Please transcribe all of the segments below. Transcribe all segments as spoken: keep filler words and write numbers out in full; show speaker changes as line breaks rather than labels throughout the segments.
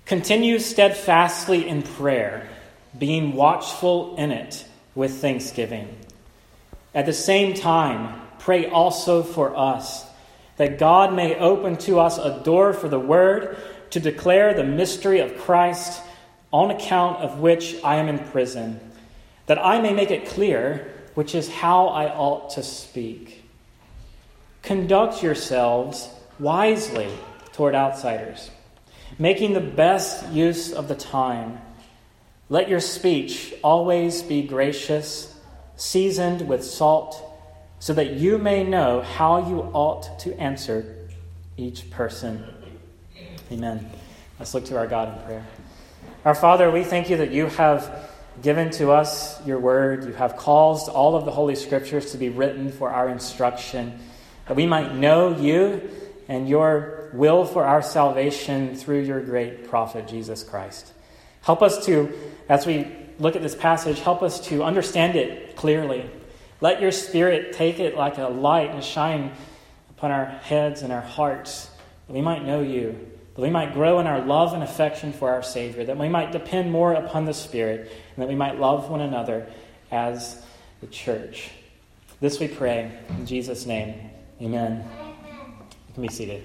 Continue steadfastly in prayer, being watchful in it with thanksgiving. At the same time, pray also for us, that God may open to us a door for the word to declare the mystery of Christ, on account of which I am in prison, that I may make it clear which is how I ought to speak. Conduct yourselves wisely toward outsiders, making the best use of the time. Let your speech always be gracious, seasoned with salt, so that you may know how you ought to answer each person. Amen. Let's look to our God in prayer. Our Father, we thank you that you have given to us your word. You have caused all of the Holy Scriptures to be written for our instruction, that we might know you and your will for our salvation through your great prophet, Jesus Christ. Help us to, as we look at this passage, help us to understand it clearly. Let your Spirit take it like a light and shine upon our heads and our hearts, that we might know you, that we might grow in our love and affection for our Savior, that we might depend more upon the Spirit, and that we might love one another as the church. This we pray in Jesus' name. Amen. You can be seated.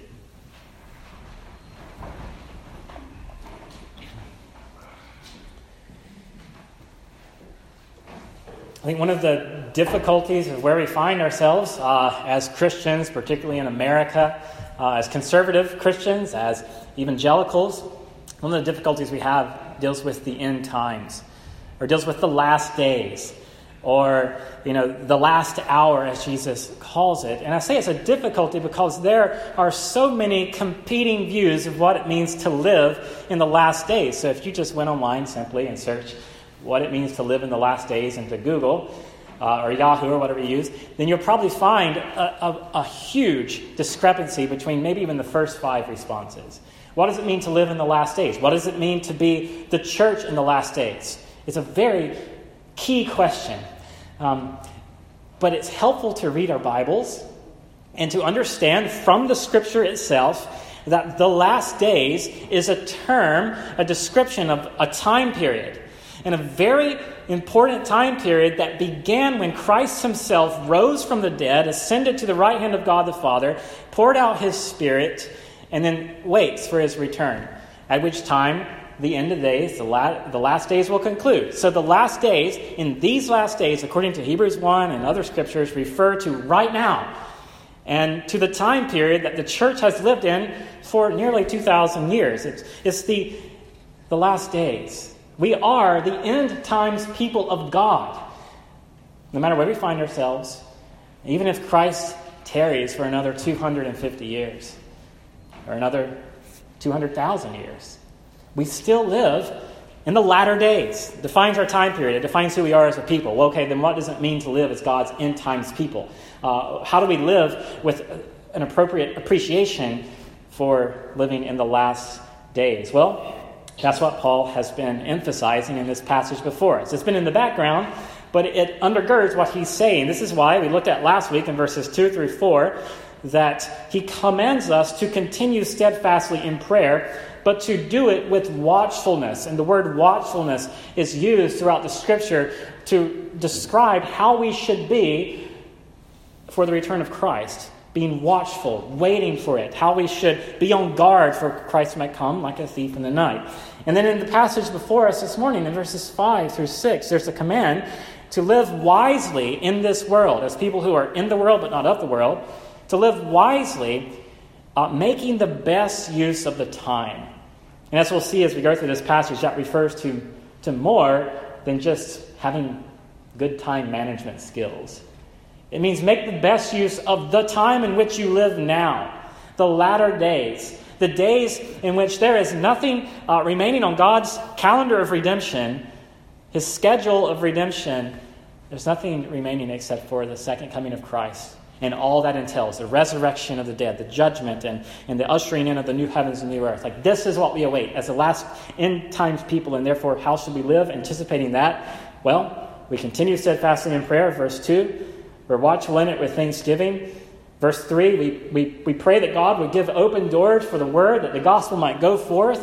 I think one of the difficulties of where we find ourselves uh, as Christians, particularly in America, uh, as conservative Christians, as evangelicals, one of the difficulties we have deals with the end times, or deals with the last days, or, you know, the last hour, as Jesus calls it. And I say it's a difficulty because there are so many competing views of what it means to live in the last days. So if you just went online simply and searched what it means to live in the last days into Google uh, or Yahoo or whatever you use, then you'll probably find a, a, a huge discrepancy between maybe even the first five responses. What does it mean to live in the last days? What does it mean to be the church in the last days? It's a very key question. Um, but it's helpful to read our Bibles and to understand from the Scripture itself that the last days is a term, a description of a time period. And a very important time period that began when Christ himself rose from the dead, ascended to the right hand of God the Father, poured out his Spirit, and then waits for his return, at which time the end of days, the, la- the last days will conclude. So the last days, in these last days, according to Hebrews one and other scriptures, refer to right now and to the time period that the church has lived in for nearly two thousand years. It's, it's the, the last days. We are the end times people of God. No matter where we find ourselves, even if Christ tarries for another two hundred fifty years or another two hundred thousand years, we still live in the latter days. It defines our time period. It defines who we are as a people. Well, okay, then what does it mean to live as God's end times people? Uh, how do we live with an appropriate appreciation for living in the last days? Well, that's what Paul has been emphasizing in this passage before us. It's been in the background, but it undergirds what he's saying. This is why we looked at last week in verses two through four that he commands us to continue steadfastly in prayer, but to do it with watchfulness. And the word watchfulness is used throughout the Scripture to describe how we should be for the return of Christ. Being watchful, waiting for it, how we should be on guard for Christ might come like a thief in the night. And then in the passage before us this morning, in verses five through six, there's a command to live wisely in this world, as people who are in the world but not of the world, to live wisely, uh, making the best use of the time. And as we'll see as we go through this passage, that refers to, to more than just having good time management skills. It means make the best use of the time in which you live now, the latter days, the days in which there is nothing uh, remaining on God's calendar of redemption, his schedule of redemption. There's nothing remaining except for the second coming of Christ and all that entails, the resurrection of the dead, the judgment, and, and the ushering in of the new heavens and new earth. Like, this is what we await as the last end times people, and therefore how should we live anticipating that? Well, we continue steadfastly in prayer, verse two. We're watchful in it with thanksgiving. Verse three, we, we, we pray that God would give open doors for the word, that the gospel might go forth to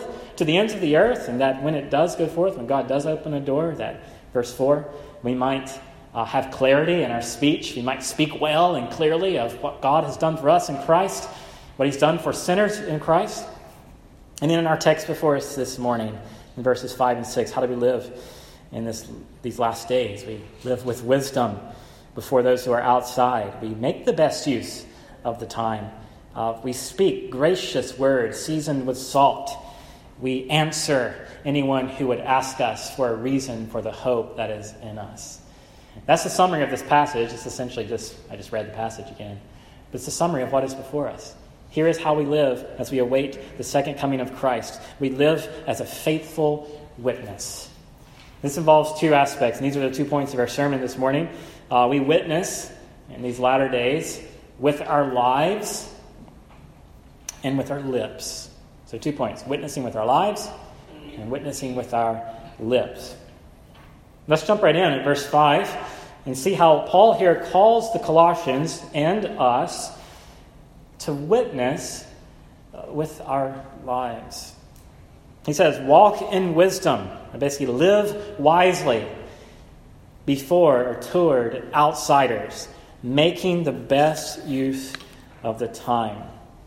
to the ends of the earth, and that when it does go forth, when God does open a door, that, verse four, we might uh, have clarity in our speech. We might speak well and clearly of what God has done for us in Christ, what he's done for sinners in Christ. And then in our text before us this morning, in verses five and six, how do we live in this these last days? We live with wisdom before those who are outside. We make the best use of the time. Uh, we speak gracious words seasoned with salt. We answer anyone who would ask us for a reason for the hope that is in us. That's the summary of this passage. It's essentially just, I just read the passage again. But it's the summary of what is before us. Here is how we live as we await the second coming of Christ. We live as a faithful witness. This involves two aspects, and these are the two points of our sermon this morning. Uh, we witness in these latter days with our lives and with our lips. So two points, witnessing with our lives and witnessing with our lips. Let's jump right in at verse five and see how Paul here calls the Colossians and us to witness with our lives. He says, walk in wisdom, or basically live wisely before or toward outsiders, making the best use of the time.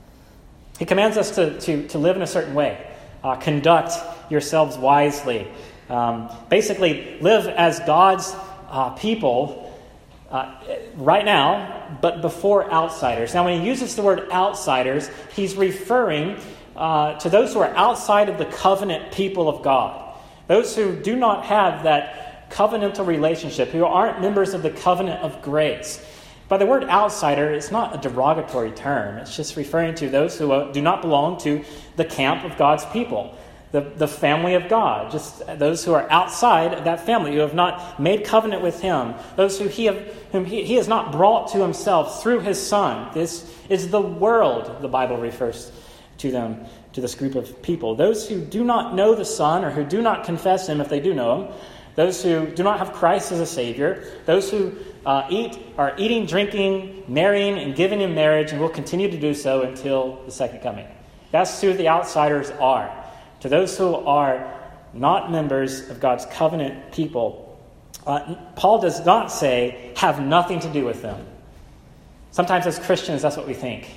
He commands us to, to, to live in a certain way. Uh, conduct yourselves wisely. Um, basically, live as God's uh, people uh, right now, but before outsiders. Now, when he uses the word outsiders, he's referring uh, to those who are outside of the covenant people of God. Those who do not have that covenantal relationship, who aren't members of the covenant of grace. By the word outsider, it's not a derogatory term. It's just referring to those who do not belong to the camp of God's people, the, the family of God, just those who are outside of that family, who have not made covenant with him, those who he have, whom he, he has not brought to himself through his Son. This is the world, the Bible refers to them, to this group of people. Those who do not know the Son, or who do not confess him if they do know him, those who do not have Christ as a Savior, those who uh, eat are eating, drinking, marrying, and giving in marriage, and will continue to do so until the second coming. That's who the outsiders are. To those who are not members of God's covenant people, uh, Paul does not say, have nothing to do with them. Sometimes as Christians, that's what we think.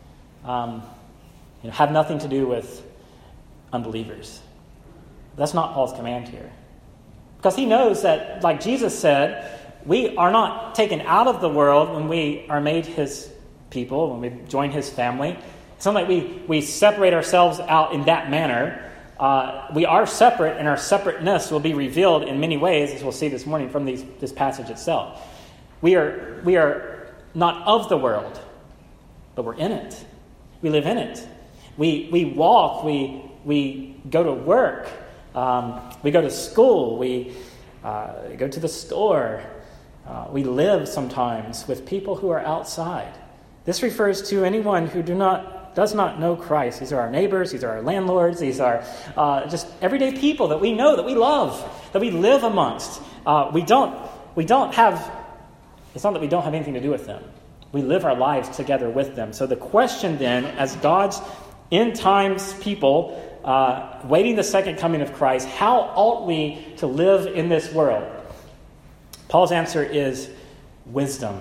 Um, you know, have nothing to do with unbelievers. That's not Paul's command here. Because he knows that, like Jesus said, we are not taken out of the world when we are made his people, when we join his family. It's not like we, we separate ourselves out in that manner. Uh, we are separate, and our separateness will be revealed in many ways, as we'll see this morning from these, this passage itself. We are, we are not of the world, but we're in it. We live in it. We, we walk, we, we go to work. Um, we go to school, we uh, go to the store, uh, we live sometimes with people who are outside. This refers to anyone who do not does not know Christ. These are our neighbors, these are our landlords, these are uh, just everyday people that we know, that we love, that we live amongst. Uh, we don't we don't have, it's not that we don't have anything to do with them. We live our lives together with them. So the question then, as God's end times people, Uh, waiting the second coming of Christ, how ought we to live in this world? Paul's answer is wisdom.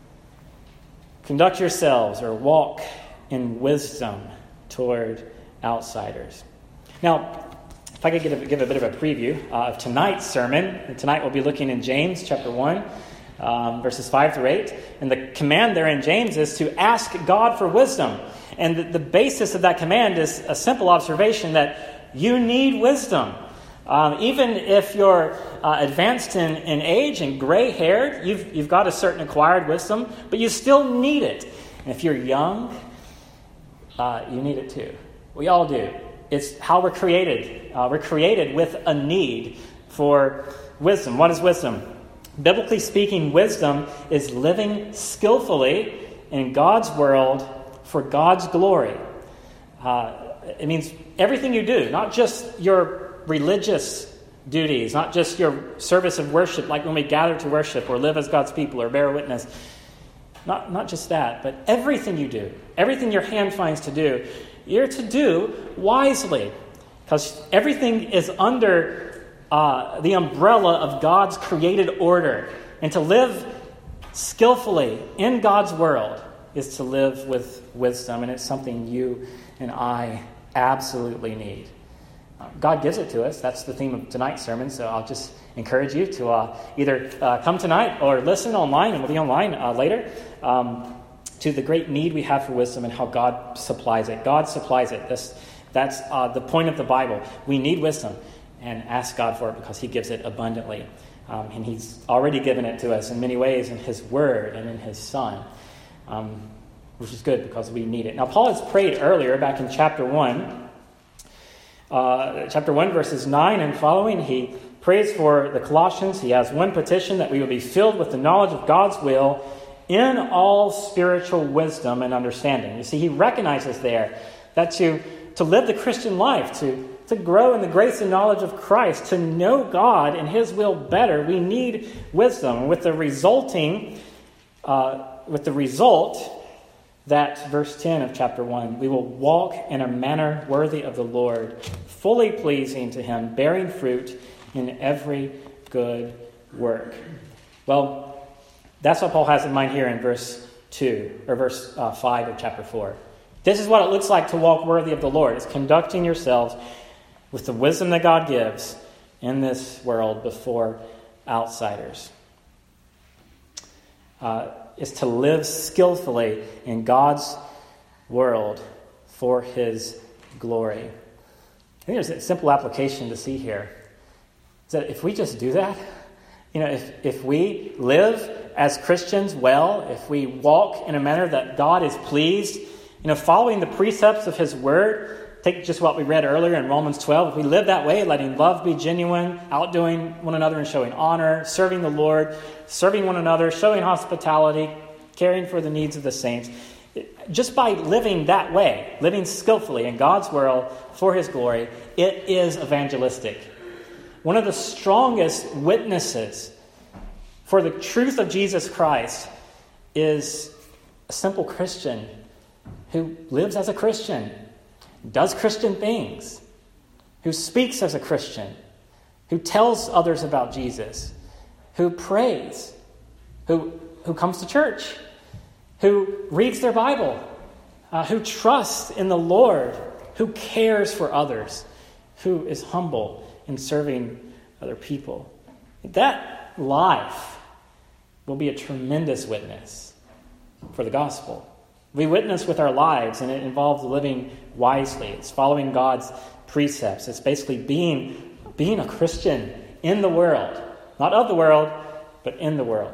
Conduct yourselves or walk in wisdom toward outsiders. Now, if I could give a, give a bit of a preview uh, of tonight's sermon, and tonight we'll be looking in James chapter one, um, verses five through eight. And the command there in James is to ask God for wisdom. And the, the basis of that command is a simple observation that you need wisdom. Um, even if you're uh, advanced in, in age and gray-haired, you've, you've got a certain acquired wisdom, but you still need it. And if you're young, uh, you need it too. We all do. It's how we're created. Uh, we're created with a need for wisdom. What is wisdom? Biblically speaking, wisdom is living skillfully in God's world for God's glory. Uh, it means everything you do, not just your religious duties, not just your service of worship, like when we gather to worship or live as God's people or bear witness. Not, not just that, but everything you do, everything your hand finds to do, you're to do wisely. Because everything is under uh, the umbrella of God's created order. And to live skillfully in God's world is to live with wisdom. And it's something you and I absolutely need. Uh, God gives it to us. That's the theme of tonight's sermon. So I'll just encourage you to uh, either uh, come tonight or listen online, and we'll be online uh, later, um, to the great need we have for wisdom and how God supplies it. God supplies it. This, that's uh, the point of the Bible. We need wisdom, and ask God for it because he gives it abundantly. Um, and he's already given it to us in many ways in his word and in his Son, um, which is good because we need it. Now, Paul has prayed earlier back in chapter one, uh, chapter one, verses nine and following. He prays for the Colossians. He has one petition, that we would be filled with the knowledge of God's will in all spiritual wisdom and understanding. You see, he recognizes there that to, to live the Christian life, to To grow in the grace and knowledge of Christ, to know God and his will better, we need wisdom. With the resulting, uh, with the result that verse ten of chapter one, we will walk in a manner worthy of the Lord, fully pleasing to him, bearing fruit in every good work. Well, that's what Paul has in mind here in verse two, or verse uh, five of chapter four. This is what it looks like to walk worthy of the Lord. It's conducting yourselves with the wisdom that God gives in this world before outsiders. Uh, is to live skillfully in God's world for his glory. I think there's a simple application to see here. Is that if we just do that, you know, if, if we live as Christians well, if we walk in a manner that God is pleased, you know, following the precepts of his word. Take just what we read earlier in Romans twelve. If we live that way, letting love be genuine, outdoing one another and showing honor, serving the Lord, serving one another, showing hospitality, caring for the needs of the saints. Just by living that way, living skillfully in God's world for his glory, it is evangelistic. One of the strongest witnesses for the truth of Jesus Christ is a simple Christian who lives as a Christian, does Christian things, who speaks as a Christian, who tells others about Jesus, who prays, who, who comes to church, who reads their Bible, uh, who trusts in the Lord, who cares for others, who is humble in serving other people. That life will be a tremendous witness for the gospel. We witness with our lives, and it involves living wisely. It's following God's precepts. It's basically being, being a Christian in the world. Not of the world, but in the world.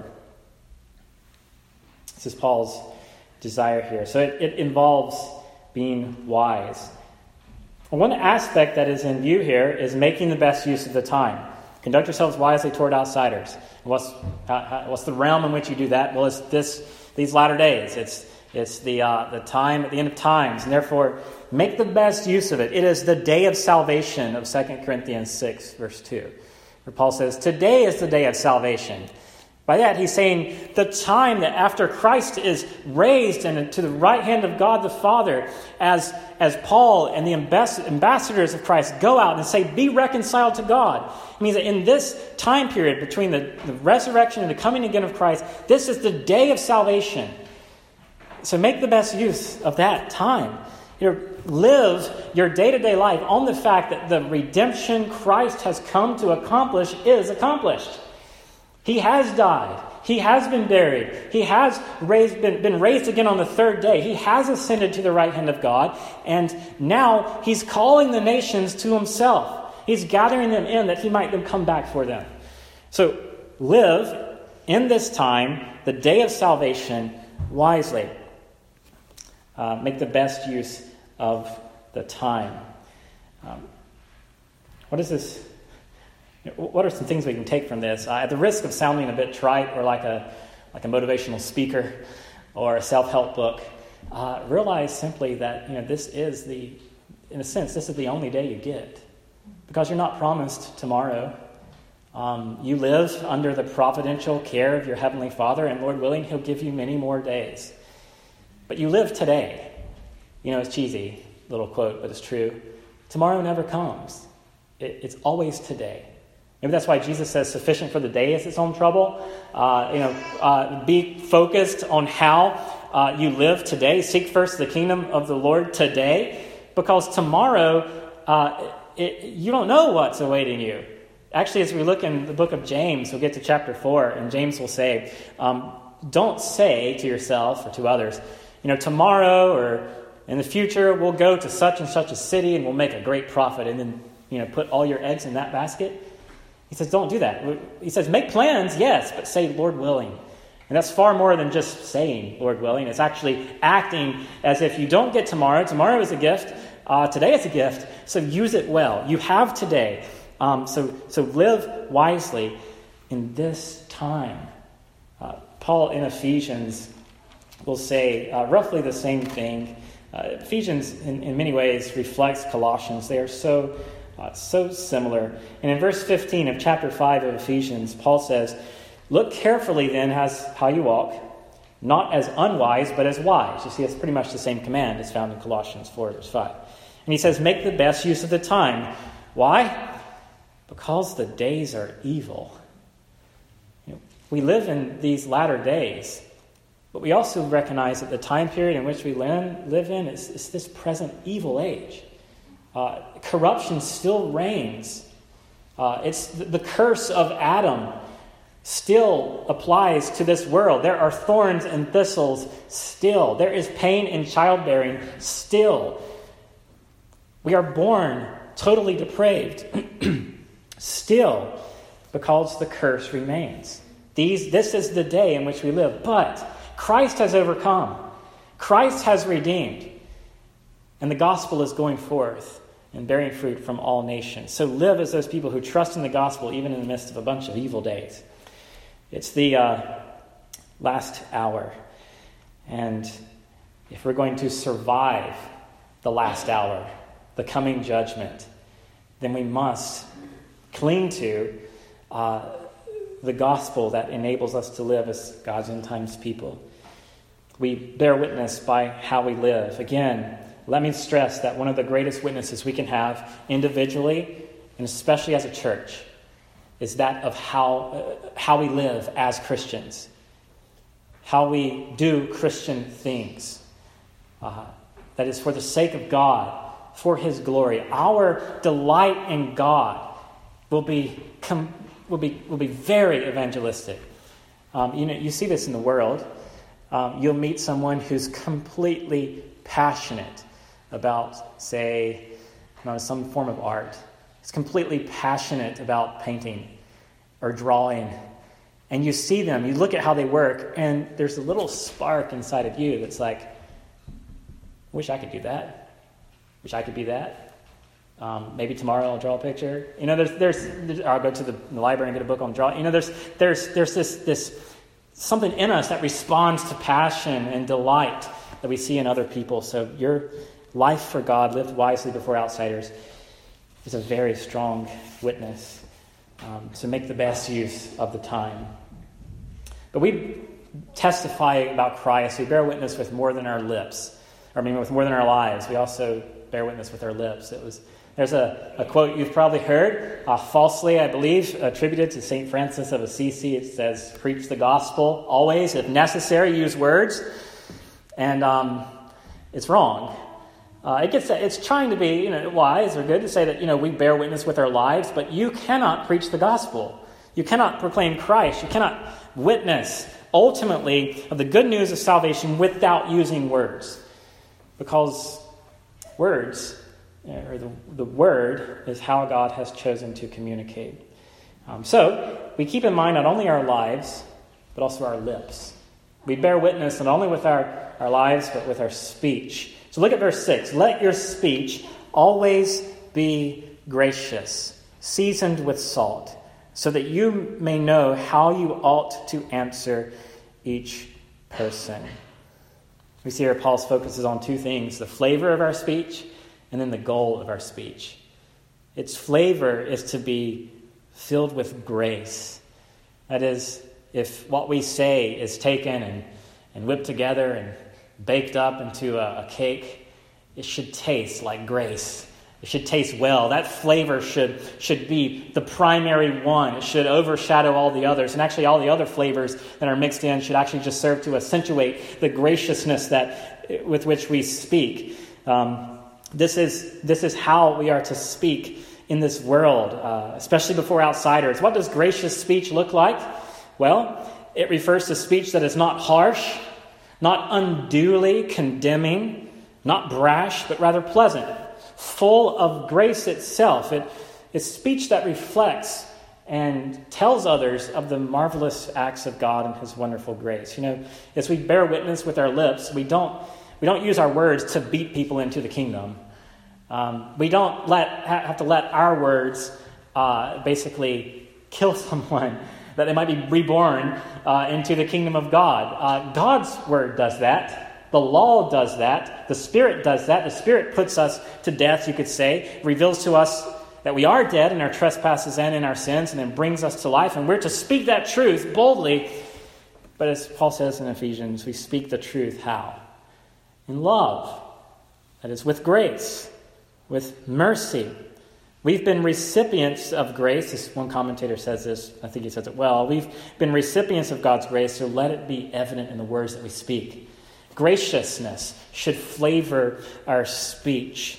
This is Paul's desire here. So it, it involves being wise. One aspect that is in view here is making the best use of the time. Conduct yourselves wisely toward outsiders. What's, uh, what's the realm in which you do that? Well, it's this these latter days. It's It's the uh, the time at the end of times, and therefore make the best use of it. It is the day of salvation of Second Corinthians six, verse two, where Paul says, today is the day of salvation. By that, he's saying the time that after Christ is raised and to the right hand of God the Father, as, as Paul and the ambassadors of Christ go out and say, be reconciled to God. It means that in this time period between the, the resurrection and the coming again of Christ, this is the day of salvation. So make the best use of that time. You know, live your day-to-day life on the fact that the redemption Christ has come to accomplish is accomplished. He has died. He has been buried. He has raised, been, been raised again on the third day. He has ascended to the right hand of God. And now he's calling the nations to himself. He's gathering them in that he might then come back for them. So live in this time, the day of salvation, wisely. Uh, make the best use of the time. Um, what is this? What are some things we can take from this? Uh, at the risk of sounding a bit trite or like a like a motivational speaker or a self-help book, uh, realize simply that you know this is the, in a sense, this is the only day you get, because you're not promised tomorrow. Um, you live under the providential care of your Heavenly Father, and Lord willing, He'll give you many more days. But you live today. You know, it's cheesy, little quote, but it's true. Tomorrow never comes. It, it's always today. Maybe that's why Jesus says, sufficient for the day is its own trouble. Uh, you know, uh, be focused on how uh, you live today. Seek first the kingdom of the Lord today, because tomorrow uh, it, you don't know what's awaiting you. Actually, as we look in the book of James, we'll get to chapter four, and James will say, um, don't say to yourself or to others, you know, tomorrow or in the future we'll go to such and such a city and we'll make a great profit, and then, you know, put all your eggs in that basket. He says, don't do that. He says, make plans, yes, but say, Lord willing. And that's far more than just saying, Lord willing. It's actually acting as if you don't get tomorrow. Tomorrow is a gift. Uh, today is a gift. So use it well. You have today. Um, so, so live wisely in this time. Uh, Paul in Ephesians will say uh, roughly the same thing. Uh, Ephesians, in, in many ways, reflects Colossians. They are so Uh, so similar. And in verse fifteen of chapter five of Ephesians, Paul says, look carefully then as how you walk, not as unwise, but as wise. You see, it's pretty much the same command as found in Colossians four, verse five. And he says, make the best use of the time. Why? Because the days are evil. You know, we live in these latter days, but we also recognize that the time period in which we live in is, is this present evil age. Uh, corruption still reigns. Uh, it's the, the curse of Adam still applies to this world. There are thorns and thistles still. There is pain in childbearing still. We are born totally depraved still, because the curse remains. These, this is the day in which we live. But Christ has overcome. Christ has redeemed. And the gospel is going forth and bearing fruit from all nations. So live as those people who trust in the gospel, even in the midst of a bunch of evil days. It's the uh, last hour. And if we're going to survive the last hour, the coming judgment, then we must cling to uh, the gospel that enables us to live as God's end times people. We bear witness by how we live. Again, let me stress that one of the greatest witnesses we can have individually, and especially as a church, is that of how uh, how we live as Christians, how we do Christian things. Uh, that is for the sake of God, for His glory. Our delight in God will be com- will be will be very evangelistic. Um, you know, you see this in the world. Um, you'll meet someone who's completely passionate about, say, you know, some form of art. He's completely passionate about painting or drawing. And you see them, you look at how they work, and there's a little spark inside of you that's like, wish I could do that. Wish I could be that. Um, maybe tomorrow I'll draw a picture. You know, there's, there's, there's I'll go to the, the library and get a book on drawing. You know, there's, there's, there's this, this something in us that responds to passion and delight that we see in other people. So your life for God, lived wisely before outsiders, is a very strong witness. Um, so make the best use of the time. But we testify about Christ. We bear witness with more than our lips. Or, I mean, with more than our lives. We also bear witness with our lips. It was There's a, a quote you've probably heard, uh, falsely, I believe, attributed to Saint Francis of Assisi. It says, preach the gospel always. If necessary, use words. And um, it's wrong. Uh, it gets it's trying to be, you know, wise or good to say that, you know, we bear witness with our lives, but you cannot preach the gospel. You cannot proclaim Christ. You cannot witness, ultimately, of the good news of salvation without using words. Because words, or the, the word, is how God has chosen to communicate. Um, so, we keep in mind not only our lives, but also our lips. We bear witness not only with our, our lives, but with our speech. So look at verse six. Let your speech always be gracious, seasoned with salt, so that you may know how you ought to answer each person. We see here Paul's focuses on two things: the flavor of our speech and then the goal of our speech. Its flavor is to be filled with grace. That is, if what we say is taken and, and whipped together and baked up into a, a cake, it should taste like grace. It should taste well. That flavor should, should be the primary one. It should overshadow all the others. And actually all the other flavors that are mixed in should actually just serve to accentuate the graciousness that with which we speak. Um, this is this is how we are to speak in this world, uh, especially before outsiders. What does gracious speech look like? Well, it refers to speech that is not harsh, not unduly condemning, not brash, but rather pleasant, full of grace itself. It, it's speech that reflects and tells others of the marvelous acts of God and his wonderful grace. You know, as we bear witness with our lips, we don't we don't use our words to beat people into the kingdom. Um, we don't let have to let our words uh, basically kill someone, that they might be reborn uh, into the kingdom of God. Uh, God's word does that. The law does that. The Spirit does that. The Spirit puts us to death, you could say, reveals to us that we are dead in our trespasses and in our sins, and then brings us to life. And we're to speak that truth boldly. But as Paul says in Ephesians, we speak the truth how? In love. That is, with grace, with mercy. We've been recipients of grace. This one commentator says this. I think he says it well. We've been recipients of God's grace, so let it be evident in the words that we speak. Graciousness should flavor our speech.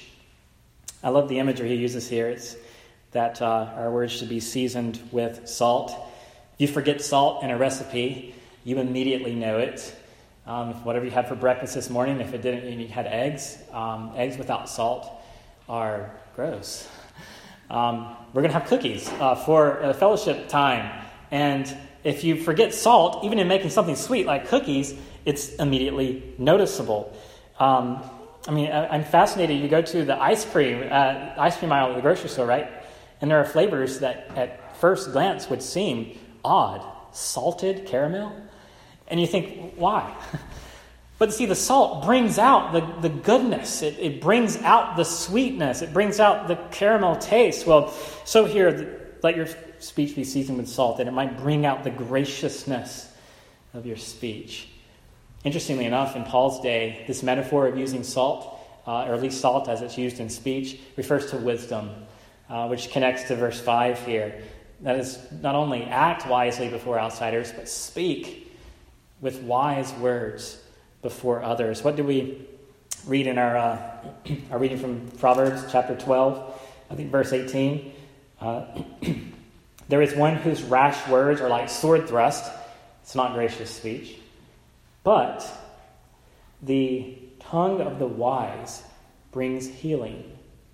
I love the imagery he uses here. It's that uh, our words should be seasoned with salt. If you forget salt in a recipe, you immediately know it. Um, if whatever you had for breakfast this morning, if it didn't, and you had eggs, um, eggs without salt are gross. Um, we're going to have cookies uh, for a fellowship time. And if you forget salt, even in making something sweet like cookies, it's immediately noticeable. Um, I mean, I, I'm fascinated. You go to the ice cream, uh, ice cream aisle at the grocery store, right? And there are flavors that at first glance would seem odd. Salted caramel? And you think, why? But see, the salt brings out the, the goodness. It, it brings out the sweetness. It brings out the caramel taste. Well, so here, let your speech be seasoned with salt, that it might bring out the graciousness of your speech. Interestingly enough, in Paul's day, this metaphor of using salt, uh, or at least salt as it's used in speech, refers to wisdom, uh, which connects to verse five here. That is, not only act wisely before outsiders, but speak with wise words before others. What do we read in our uh, our reading from Proverbs chapter twelve? I think verse eighteen. Uh, there is one whose rash words are like sword thrust. It's not gracious speech. But the tongue of the wise brings healing.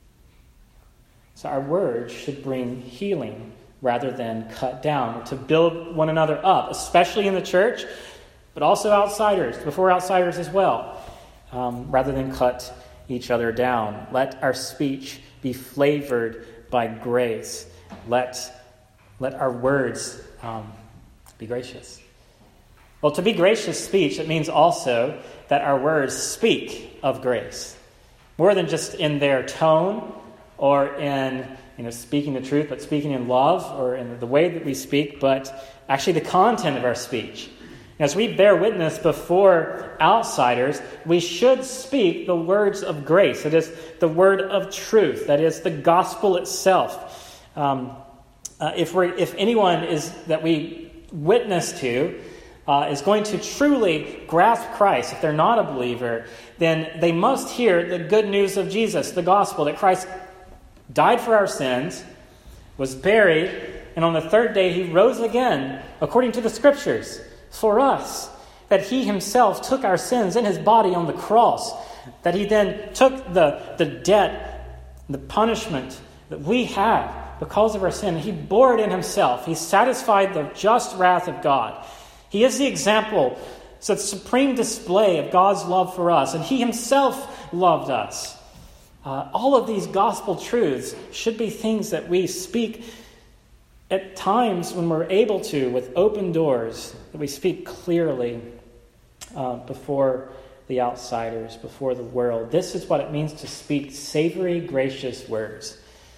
So our words should bring healing rather than cut down, to build one another up, especially in the church, but also outsiders, before outsiders as well, um, rather than cut each other down. Let our speech be flavored by grace. Let, let our words um, be gracious. Well, to be gracious speech, it means also that our words speak of grace. More than just in their tone or in, you know, speaking the truth, but speaking in love or in the way that we speak, but actually the content of our speech. As we bear witness before outsiders, we should speak the words of grace. It is the word of truth. That is the gospel itself. Um, uh, if we, if anyone is that we witness to uh, is going to truly grasp Christ, if they're not a believer, then they must hear the good news of Jesus, the gospel, that Christ died for our sins, was buried, and on the third day he rose again, according to the Scriptures, for us, that he himself took our sins in his body on the cross, that he then took the, the debt, the punishment that we have because of our sin. He bore it in himself. He satisfied the just wrath of God. He is the example, it's a supreme display of God's love for us, and he himself loved us. Uh, all of these gospel truths should be things that we speak at times when we're able to, with open doors, that we speak clearly uh, before the outsiders, before the world. This is what it means to speak savory, gracious words.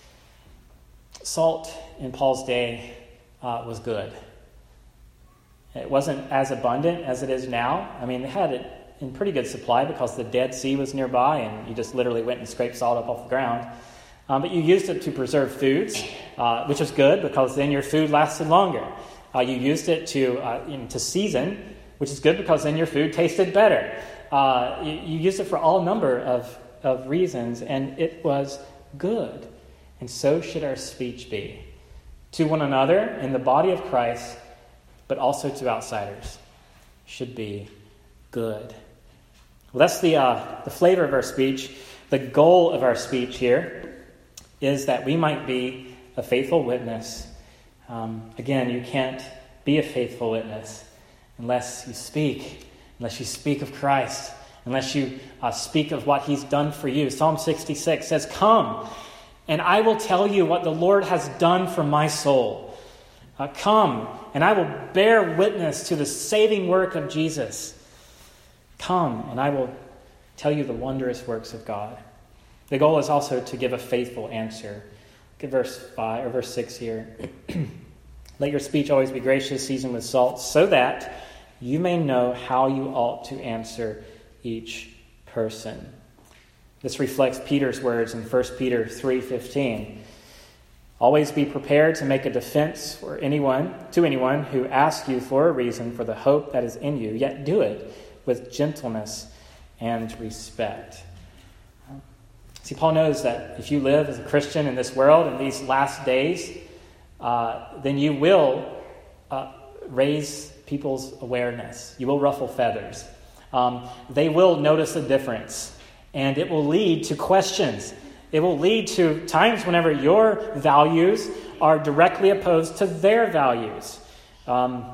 Salt in Paul's day uh, was good. It wasn't as abundant as it is now. I mean, they had it in pretty good supply because the Dead Sea was nearby, and you just literally went and scraped salt up off the ground. Um, but you used it to preserve foods, uh, which was good because then your food lasted longer. Uh, you used it to uh, you know, to season, which is good because then your food tasted better. Uh, you, you used it for all number of, of reasons, and it was good. And so should our speech be to one another in the body of Christ, but also to outsiders. Should be good. Well, that's the uh, the flavor of our speech. The goal of our speech here is that we might be a faithful witness. Um, again, you can't be a faithful witness unless you speak, unless you speak of Christ, unless you uh, speak of what he's done for you. Psalm sixty-six says, "Come, and I will tell you what the Lord has done for my soul. Uh, come, and I will bear witness to the saving work of Jesus. Come, and I will tell you the wondrous works of God." The goal is also to give a faithful answer. Look at verse five or verse six here. "Let your speech always be gracious, seasoned with salt, so that you may know how you ought to answer each person." This reflects Peter's words in First Peter three fifteen. "Always be prepared to make a defense for anyone to anyone who asks you for a reason for the hope that is in you, yet do it with gentleness and respect." See, Paul knows that if you live as a Christian in this world in these last days, uh, then you will uh, raise people's awareness. You will ruffle feathers. Um, they will notice a difference, and it will lead to questions. It will lead to times whenever your values are directly opposed to their values. Um,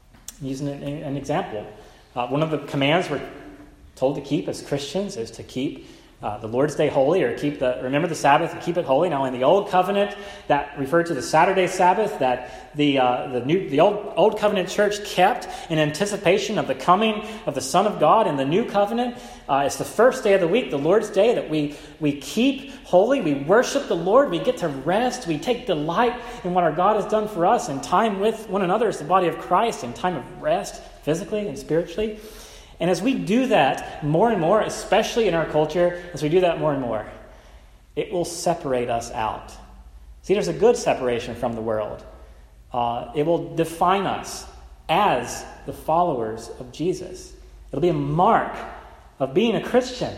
using an, an example, uh, one of the commands we're told to keep as Christians is to keep Uh, the Lord's Day holy, or keep the remember the Sabbath and keep it holy. Now, in the Old Covenant, that referred to the Saturday Sabbath that the uh, the new the old Old Covenant church kept in anticipation of the coming of the Son of God. In the New Covenant, uh, it's the first day of the week, the Lord's Day, that we we keep holy. We worship the Lord. We get to rest. We take delight in what our God has done for us, and time with one another as the body of Christ, and time of rest, physically and spiritually. And as we do that more and more, especially in our culture, as we do that more and more, it will separate us out. See, there's a good separation from the world. Uh, it will define us as the followers of Jesus. It'll be a mark of being a Christian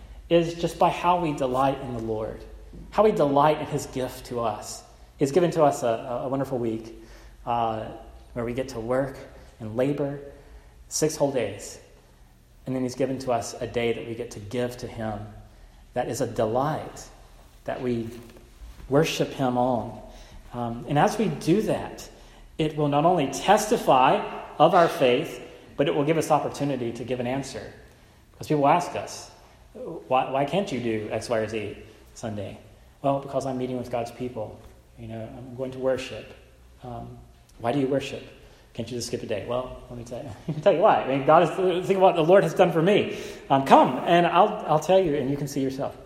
is just by how we delight in the Lord, how we delight in his gift to us. He's given to us a, a wonderful week uh, where we get to work and labor six whole days. And then he's given to us a day that we get to give to him. That is a delight that we worship him on. Um, and as we do that, it will not only testify of our faith, but it will give us opportunity to give an answer. Because people ask us, why, why can't you do X, Y, or Z Sunday? Well, because I'm meeting with God's people. You know, I'm going to worship. Um, why do you worship? Can't you just skip a day? Well, let me tell you. Let me tell you why. I mean, God is. Think of what the Lord has done for me. Um, come, and I'll I'll tell you, and you can see yourself.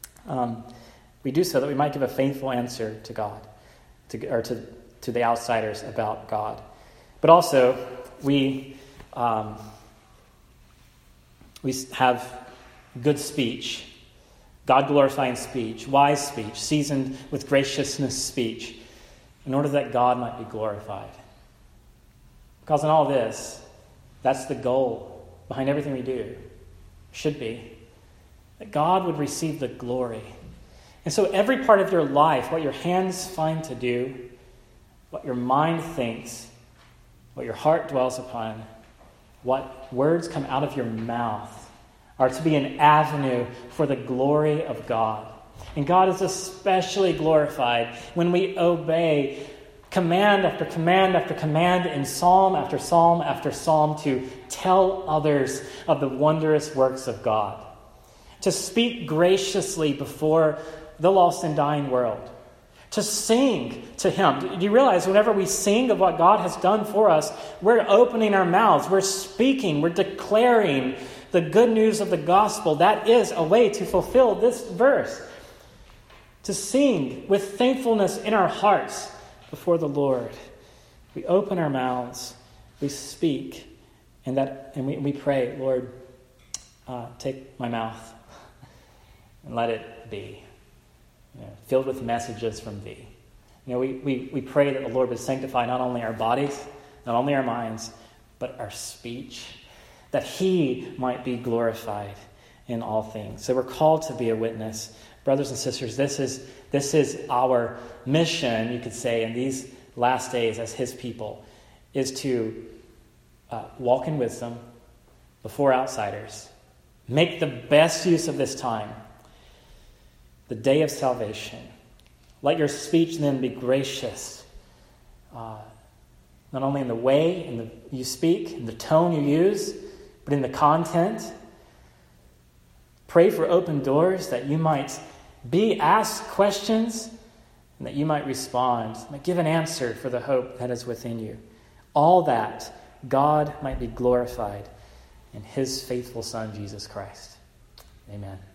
Um, we do so that we might give a faithful answer to God, to or to to the outsiders about God, but also we um, we have good speech, God glorifying speech, wise speech, seasoned with graciousness speech, in order that God might be glorified. Because in all this, that's the goal behind everything we do. Should be. That God would receive the glory. And so every part of your life, what your hands find to do, what your mind thinks, what your heart dwells upon, what words come out of your mouth, are to be an avenue for the glory of God. And God is especially glorified when we obey command after command after command in psalm after psalm after psalm to tell others of the wondrous works of God. To speak graciously before the lost and dying world. To sing to him. Do you realize whenever we sing of what God has done for us, we're opening our mouths, we're speaking, we're declaring the good news of the gospel. That is a way to fulfill this verse. To sing with thankfulness in our hearts before the Lord. We open our mouths, we speak, and that, and we, we pray, Lord, uh, take my mouth and let it be. you know, filled with messages from thee. You know, we, we, we pray that the Lord would sanctify not only our bodies, not only our minds, but our speech, that he might be glorified in all things. So we're called to be a witness. Brothers and sisters, this is this is our mission, you could say, in these last days as his people, is to uh, walk in wisdom before outsiders. Make the best use of this time, the day of salvation. Let your speech then be gracious, uh, not only in the way in the, you speak, in the tone you use, but in the content. Pray for open doors that you might be asked questions and that you might respond, might give an answer for the hope that is within you. All that God might be glorified in his faithful Son, Jesus Christ. Amen.